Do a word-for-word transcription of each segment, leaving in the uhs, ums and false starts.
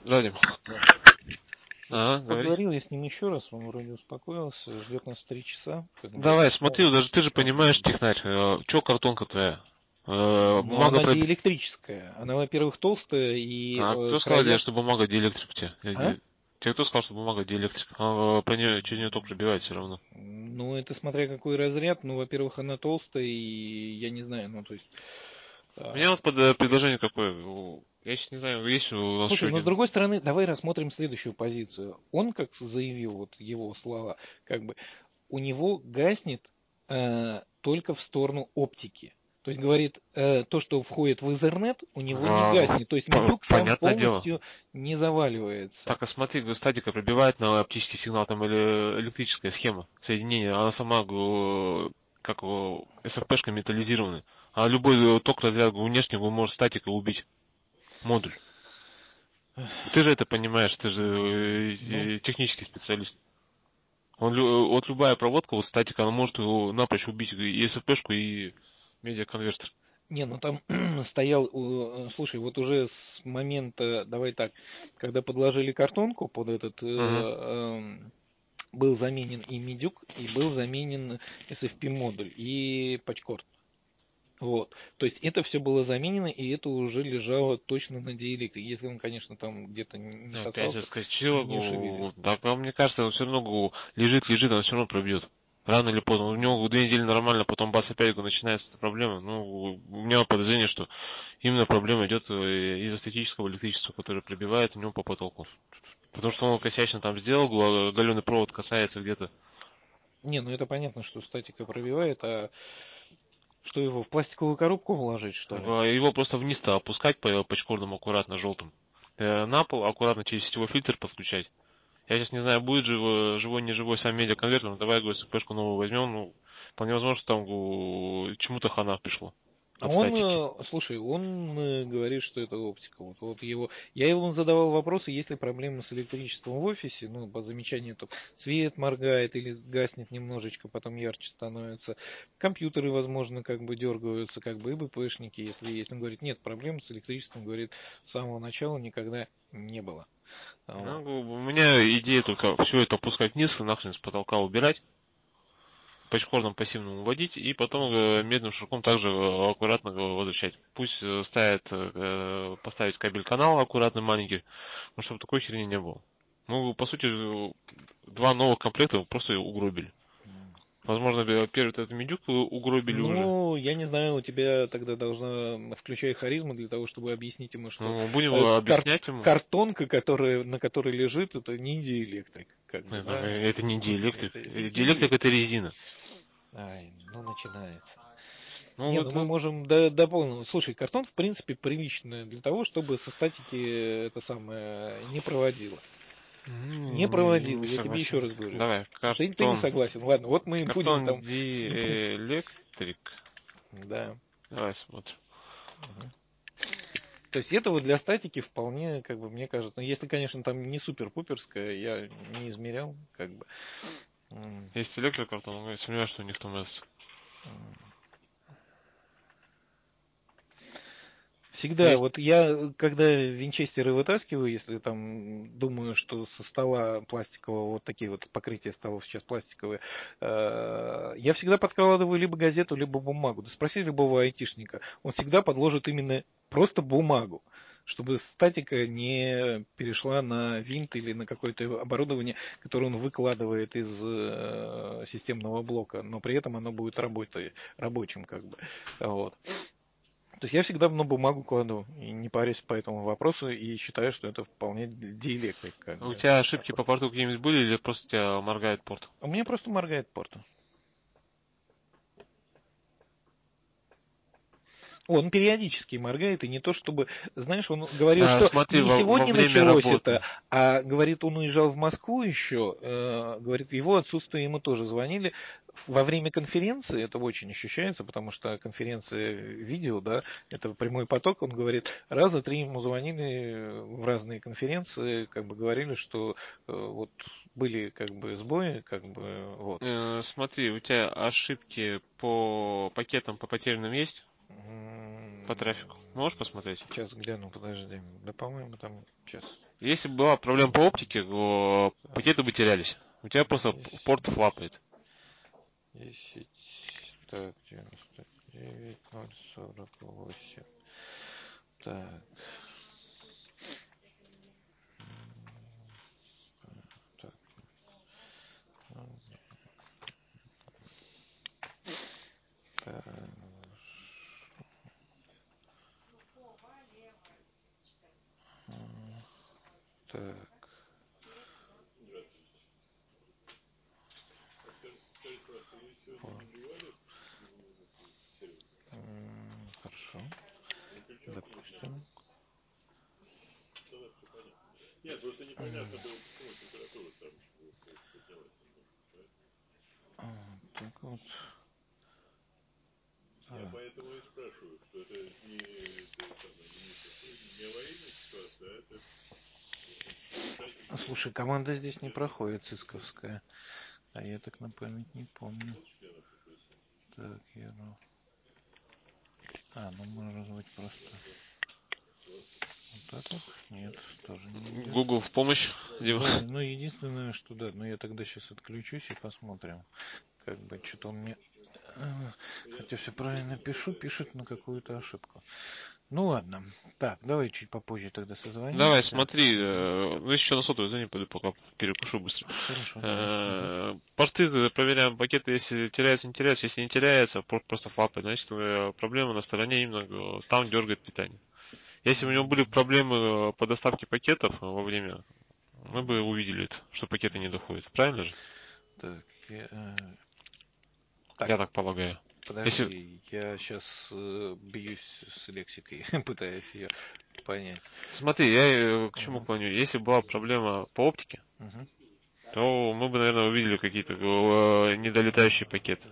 Радим. Да. Ага, говори. Поговорил я с ним еще раз, он вроде успокоился, ждет нас три часа. Как бы. Давай, смотри, Ну, даже ты же вот. понимаешь, технарь, э, чё картонка твоя? Э, Но бумага она проб... диэлектрическая. Она, во-первых, толстая и А э, кто сказал тебе, края... что бумага диэлектрик у тебя? А? Или- Тебе кто сказал, что бумага диэлектрик? А, про нее, через нее ток пробивает все равно. Ну, это смотря какой разряд. Ну, во-первых, она толстая, и я не знаю, ну, то есть... У меня э, вот под э, предложение какое. У- Я сейчас не знаю, есть у нас еще Слушай, но с один. другой стороны, давай рассмотрим следующую позицию. Он, как заявил, вот его слова, как бы, у него гаснет э, только в сторону оптики. То есть, говорит, э, то, что входит в Ethernet, у него не А, гаснет. То есть, п- медюк сам понятное дело. полностью не заваливается. Так, а смотри, говорю, статика пробивает на оптический сигнал, там или электрическая схема соединения, она сама, говорю, как его, эс эф пэ-шка металлизированная. А любой э, ток разряд говорю, внешний говорю, может статикой убить модуль. Ты же это понимаешь, ты же э, Ну, э, технический специалист. Он, лю- вот любая проводка, вот статика, она может его напрочь убить, и эс эф пэ-шку, и медиаконвертер. не, ну там стоял, э, слушай, вот уже с момента, давай так, когда подложили картонку под этот, э, Угу. эм, был заменен и медюк, и был заменен эс эф пи-модуль, и патчкорд. Вот. То есть это все было заменено, и это уже лежало точно на диэлектрике. Если он, конечно, там где-то не Опять касался, заскочила, не шевелил. говорю, так, а мне кажется, он все равно говорю, лежит, лежит, он все равно пробьет. Рано или поздно. У него две недели нормально, потом бас опять говорю, начинается эта проблема. Ну, у меня подозрение, что именно проблема идет э, из-за статического электричества, которое пробивает у него по потолку. Потому что он косячно там сделал, говорю, а галеный провод касается где-то. Не, ну это понятно, что статика пробивает, а что его в пластиковую коробку вложить, что ли? А его просто вниз-то опускать по пачкордам аккуратно желтым. Э, На пол аккуратно через сетевой фильтр подключать. Я сейчас не знаю, будет живой, живой не живой сам медиаконвертер, но давай, говорю, СПшку новую возьмем, ну, вполне возможно, что там говорю, чему-то хана пришло А от он, статики. э, слушай, он э, говорит, что это оптика. Вот, вот его, я ему задавал вопросы, есть ли проблемы с электричеством в офисе, ну, по замечанию, то свет моргает или гаснет немножечко, потом ярче становится. Компьютеры, возможно, как бы дергаются, как бы и БПшники, если есть. Он говорит, нет, проблем с электричеством, говорит, с самого начала никогда не было. Ну, Вот. говорю, у меня идея только все это опускать вниз, нахрен с потолка убирать, пачкордом пассивным уводить, и потом э, медным ширком также э, аккуратно э, возвращать. Пусть э, ставят, э, поставить кабель канал аккуратный, маленький, но чтобы такой херни не было. Ну, по сути, э, два новых комплекта просто угробили. Возможно, э, первый этот медюк угробили уже. Ну, я не знаю, у тебя тогда должна, включая харизму, для того, чтобы объяснить ему, что Ну, будем э, кар- объяснять ему. картонка, которая, на которой лежит, это не диэлектрик, как бы, Это, да? это не диэлектрик. Это, это Э, не Диэлектрик это диэлектрик. резина. Ай, ну начинается. Ну, Не, вот, ну мы вот, можем до, до полного. Слушай, картон, в принципе, приличный для того, чтобы со статики это самое не проводило. Не м, не, проводило, не я тебе еще согласен. раз говорю. Давай, Ты, ты не картон. согласен. Ладно, вот мы будем Картон там. диэлектрик. Да. Давай смотрим. То есть это вот для статики вполне, как бы, мне кажется, ну, если, конечно, там не супер-пуперская, я не измерял, как бы. М, Есть электрокартон, но я сомневаюсь, что у них там есть. Всегда, Есть. вот я, когда винчестеры вытаскиваю, если там думаю, что со стола пластикового, вот такие вот покрытия столов сейчас пластиковые, э, я всегда подкладываю либо газету, либо бумагу. Да спроси любого айтишника, он всегда подложит именно просто бумагу, чтобы статика не перешла на винт или на какое-то оборудование, которое он выкладывает из э, системного блока, но при этом оно будет работать, рабочим, как бы. Вот. То есть я всегда на бумагу кладу и не парюсь по этому вопросу и считаю, что это вполне диэлектрик, как У бы. тебя Вот так ошибки вот. по порту какие-нибудь были или просто у тебя моргает порт? У меня просто моргает порт. Он периодически моргает, и не то чтобы, знаешь, он говорил, А, что смотри, не во, во сегодня время началось это, работы. а говорит, он уезжал в Москву еще, э, говорит, в его отсутствие ему тоже звонили. Во время конференции это очень ощущается, потому что конференция видео, да, это прямой поток, он говорит, раза три ему звонили в разные конференции, как бы говорили, что э, вот были как бы сбои, как бы вот. Э, смотри, у тебя ошибки по пакетам по потерянным есть? По М, трафику. Можешь посмотреть? Сейчас гляну, подожди. Да, по-моему, там сейчас. Если бы была проблема по оптике, то пакеты бы терялись. У тебя просто порт флапает. десять, так, девяносто девять, ноль сорок восемь. Так. Так. Так. Так. Хорошо. Допустим. Нет, просто непонятно было, почему температура там поднялась немножко. Так вот. Я поэтому и спрашиваю, что это не, это самое, не, не аварийная ситуация, а это... Слушай, команда здесь не проходит, цисковская. А я так на память не помню. Так, я... А, ну можно быть просто... Вот так вот? Нет, тоже не идет. Google в помощь. Да, ну единственное, что да, но я тогда сейчас отключусь и посмотрим. Как бы что-то он мне... Хотя все правильно пишу, пишет на какую-то ошибку. Ну ладно. Так, давай чуть попозже тогда созвонимся. Давай, смотри, ну еще на сотовую звони, пойду пока перекушу быстро. Хорошо. Э, порты проверяем, пакеты, если теряются, не теряются. Если не теряется, порт просто флапает, значит проблема на стороне именно там дергает питание. Если у него были проблемы по доставке пакетов во время, мы бы увидели это, что пакеты не доходят. Правильно же? Так, я, так. Я так полагаю. Подожди, Если... я сейчас э, бьюсь с лексикой, пытаясь ее понять. Смотри, я к чему uh-huh. клоню. Если была проблема по оптике, uh-huh. то мы бы, наверное, увидели какие-то э, недолетающие пакеты.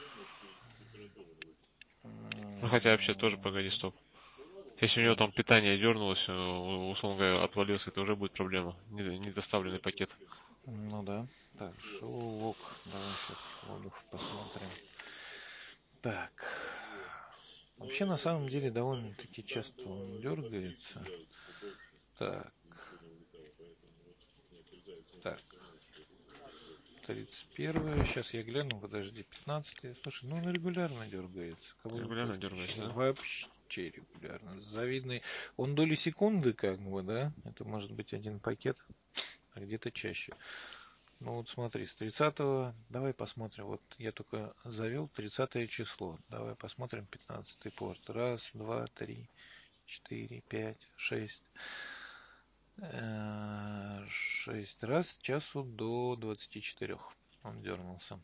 Uh-huh. Ну, хотя вообще тоже, погоди, стоп. Если у него там питание дернулось, условно говоря, отвалился, это уже будет проблема. Недоставленный пакет. Ну да. Так, шоу лог. Давай сейчас логов посмотрим. Так. Вообще, на самом деле, довольно-таки часто он дергается. Так. Так. тридцать первое. Сейчас я гляну, подожди, пятнадцатое. Слушай, ну он регулярно дергается. Регулярно дергается, да? Вообще регулярно. Завидный. Он доли секунды, как бы, да? Это может быть один пакет, а где-то чаще. Ну вот смотри, с тридцатого, давай посмотрим, вот я только завел тридцатое число, давай посмотрим пятнадцатый порт, раз, два, три, четыре, пять, шесть, шесть раз, с часу до двадцати четырёх он дернулся.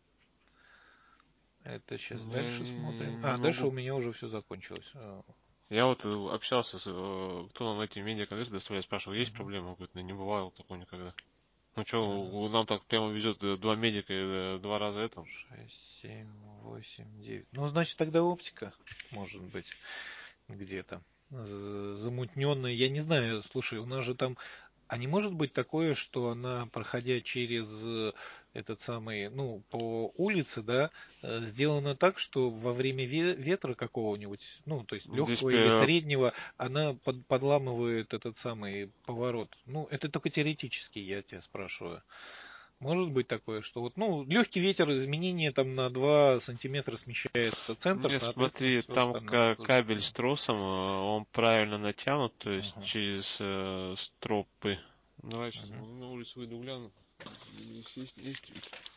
Это сейчас я дальше смотрим. А, могу... дальше у меня уже все закончилось. Я вот общался с, кто нам эти медиаконверты доставляет, спрашивал, есть uh-huh. проблема? Говорит, ну не бывало такого никогда. Ну что, uh-huh. нам так прямо везет два медика и два раза это? шесть, семь, восемь, девять. Ну, значит, тогда оптика, может быть, где-то замутненная. Я не знаю, слушай, у нас же там... А не может быть такое, что она, проходя через этот самый, ну, по улице, да, сделана так, что во время ветра какого-нибудь, ну, то есть легкого или среднего, она под, подламывает этот самый поворот. Ну, это только теоретически, я тебя спрашиваю. Может быть такое, что вот, ну, легкий ветер, изменение там на два сантиметра смещается центр. Нет, смотри, там кабель с тросом, он правильно натянут, то есть uh-huh. через э, стропы. Давай сейчас uh-huh. на улицу выйду гляну. Есть, есть, есть.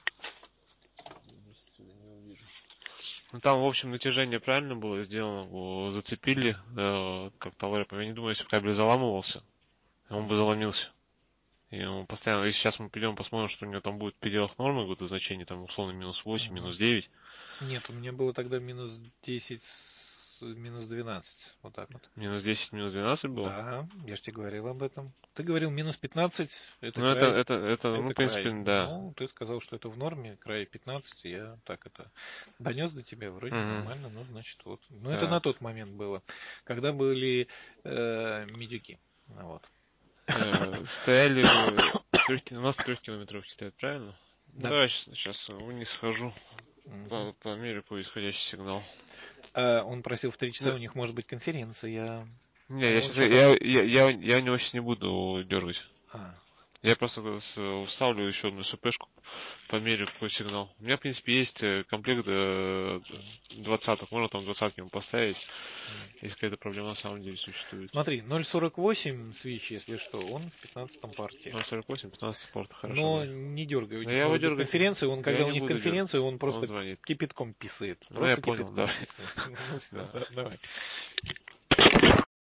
Не увижу. Ну там, в общем, натяжение правильно было сделано, зацепили, э, как товары. Я не думаю, если бы кабель заламывался, он бы заломился. И он постоянно, если сейчас мы пойдем посмотрим, что у него там будет в пределах нормы, какое-то значение, там условно минус восемь, uh-huh. минус девять. Нет, у меня было тогда минус десять, минус двенадцать, вот так вот. Минус десять, минус двенадцать было? Да, я же тебе говорил об этом. Ты говорил минус пятнадцать, это ну, край. Это, это, это, это ну, в принципе, край. да. Ну, ты сказал, что это в норме, край пятнадцать, я так это донес до тебя, вроде mm-hmm. нормально, ну, значит, вот. Ну, да. Это на тот момент было, когда были э, медики, вот. Стояли, у нас трехкилометровки стоят, правильно? Да. Давай сейчас вниз схожу, угу. по, по мере по исходящий сигнал. А он просил в три часа, да. У них может быть конференция. Не, я, Он сейчас, сейчас... я, я, я, я у него сейчас не буду дергать. А, Я просто с- вставлю еще одну СПшку, померю какой сигнал. У меня, в принципе, есть э, комплект э, двадцаток, можно там двадцатки ему поставить, если какая-то проблема на самом деле существует. смотри, ноль сорок восемь свич, если что, он в пятнадцатом парте. ноль сорок восемь, пятнадцать порт, хорошо. Но Да. не дергай, у Но них я его может быть дергать, конференция, он, я когда у не них буду дергать. конференция, он Он просто звонит. кипятком писает. Ну, я Просто понял, кипятком да. писает. Ну все, Да. давай.